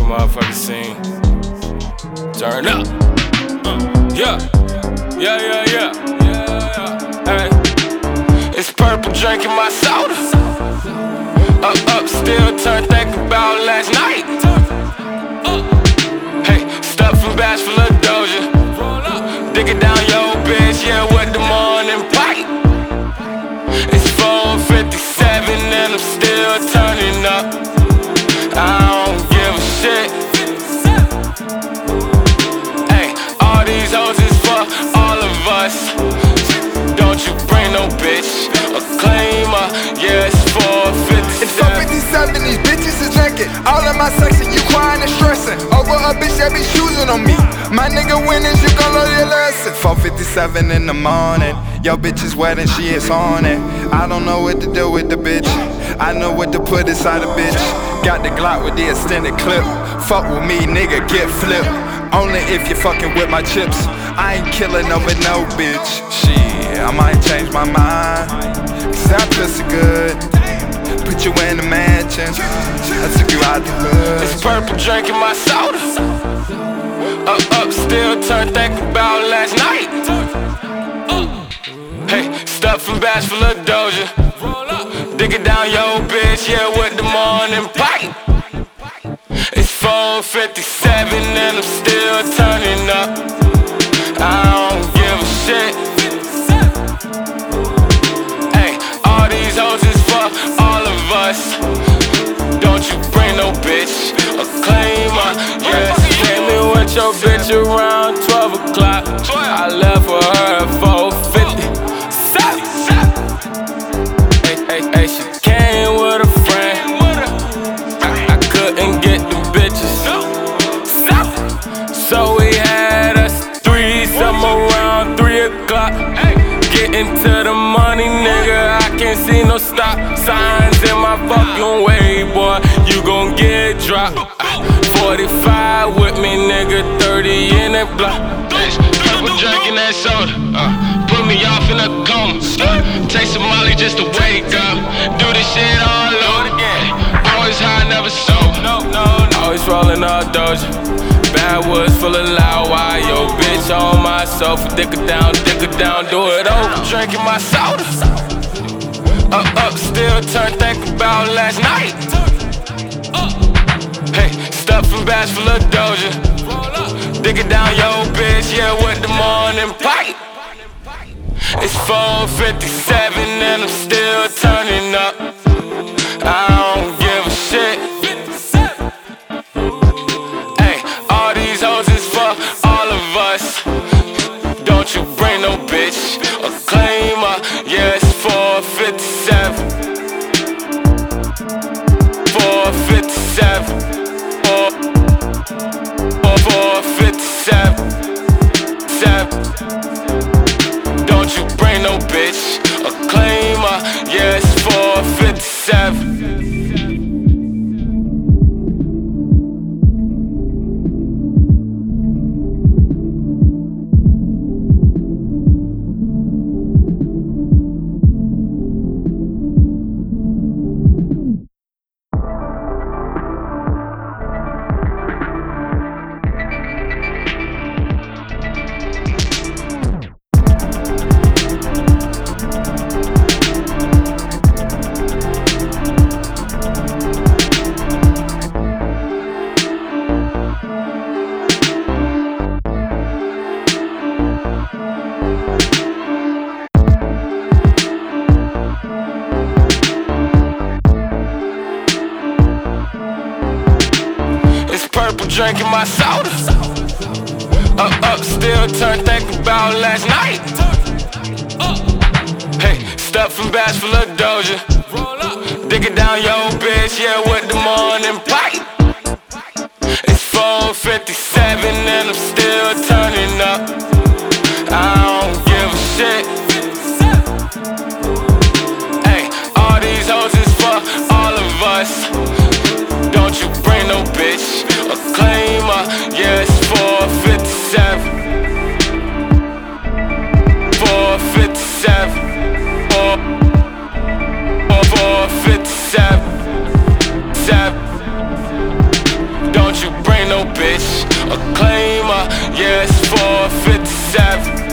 motherfucking scene. Turn up. Yeah. Hey. It's purple drinking my soda. Up, still turned, think about last night. Hey, stuff from bags full of Doja. Dig it down your bitch, yeah, with the morning pipe. It's 4:57 and I'm still turning up. I don't give a shit. Hey, all these hoes is for all of us. Don't you bring no bitch or claim her. Yeah, it's 4:57. It's 4:57, these bitches is drinking. All in my section, you crying and stressing over a bitch that be choosing on me. My nigga winning, you gon' learn your lesson. 4:57 in the morning, yo bitch is wet and she is on it. I don't know what to do with the bitch, I know what to put inside a bitch. Got the Glock with the extended clip. Fuck with me, nigga, get flipped. Only if you fucking with my chips. I ain't killing over no bitch. Shit, I might change my mind, cause that pussy good. Put you in the mansion, I took you out the hood. It's purple drinking my soda. Up, still turned, think about last night. Hey, stuff from bags full of Doja. Dig it down your bitch, yeah, with the morning pipe. It's 4:57 and I'm still turning up. I don't give a shit. Hey, all these hoes is for all of us. Don't you bring no bitch or claim her. Yeah, see me with your bitch around 12 o'clock. I left for her at 4:50. Hey, she came with a friend. I couldn't get the bitches, so we had us threesome around 3 o'clock. Getting to the money, nigga, I can't see no stop signs in my fucking way, boy. You gon' get dropped. 45 with me, nigga, 30 in that block. Purple drinking that soda, put me off in a coma. Take some Molly just to wake up. Do this shit all over again. Always high, never sober. Always rolling all Doja. Backwoods full of loud wire. Yo, bitch on my sofa. Dick her down, do it over. Drinking my soda. Up, still turned, think about last night. Hey, stuff from bags full of Doja. Dig it down your bitch, yeah, with the morning pipe. It's 4:57 and I'm still turning up. I don't give a shit. Hey, all these hoes is for all of us. Don't you bring no bitch or claim her. Yeah, it's 4:57. 4:57. 4:57. Don't you bring no bitch or claim her. Yeah, it's 4:57. Purple drinking my soda. Up, still turned, think about last night. Hey, stuff from bags full of Doja. Dig it down your bitch, yeah, with the morning pipe. It's 4:57 and I'm still turning up. I don't give a shit. Hey, all these hoes is for all of us. Don't you bring no bitch or claim her. Yeah, it's 4:57. 4:57. 4:57. Don't you ain't no bitch. A claimer, yeah, it's 457.